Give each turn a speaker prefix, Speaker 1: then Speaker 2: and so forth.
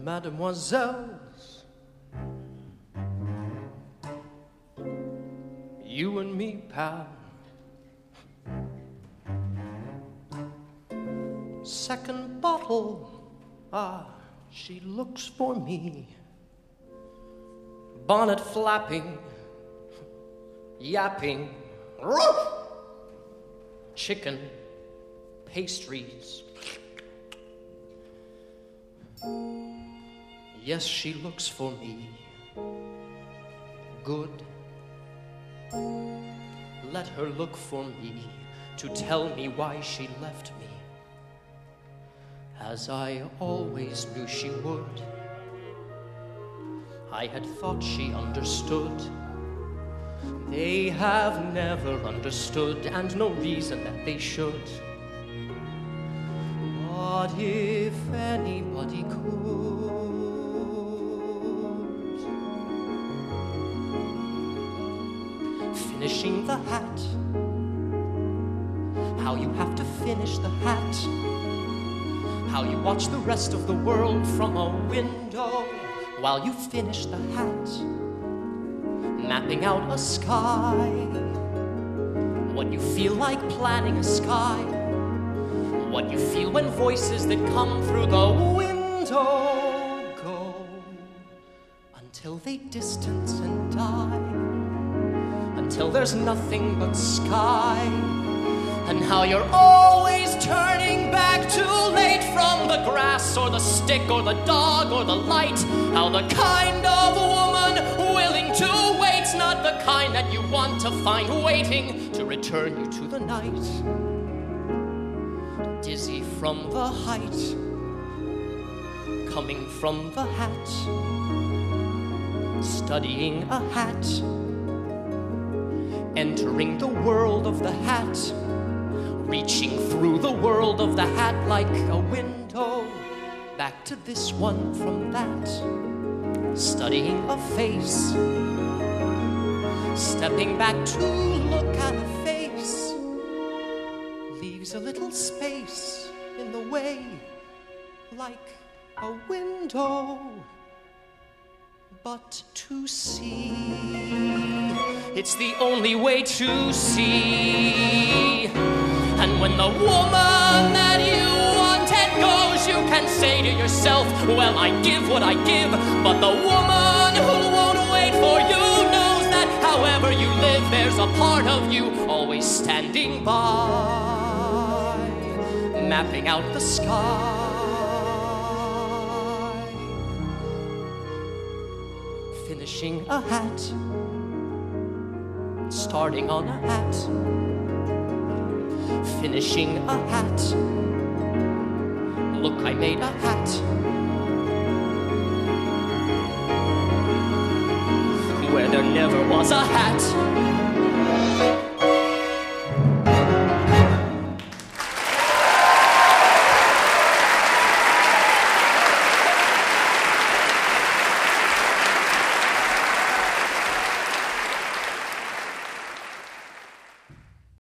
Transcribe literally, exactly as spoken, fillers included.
Speaker 1: mademoiselles, you and me, pal. Second bottle, ah, she looks for me. Bonnet flapping, yapping, roof, chicken, pastries. Yes, she looks for me. Good. Let her look for me to tell me why she left me, as I always knew she would. I had thought she understood. They have never understood, and no reason that they should. But if anybody could, finishing the hat, how you have to finish the hat, how you watch the rest of the world from a window while you finish the hat, mapping out a sky, what you feel like planning a sky, what you feel when voices that come through the window go until they distance and die, until there's nothing but sky, and how you're always turning back too late from the grass or the stick or the dog or the light, how the kind of woman willing to wait's not the kind that you want to find waiting to return you to the night. Dizzy from the height, coming from the hat, studying a hat, entering the world of the hat, reaching through the world of the hat like a window, back to this one from that, studying a face, stepping back to look at a face, leaves a little space in the way, like a window, but to see, it's the only way to see. And when the woman that you wanted goes, you can say to yourself, well, I give what I give, but the woman who won't wait for you knows that however you live, there's a part of you always standing by, mapping out the sky, finishing a hat, starting on a hat, finishing a hat. Look, I made a hat where there never was a hat.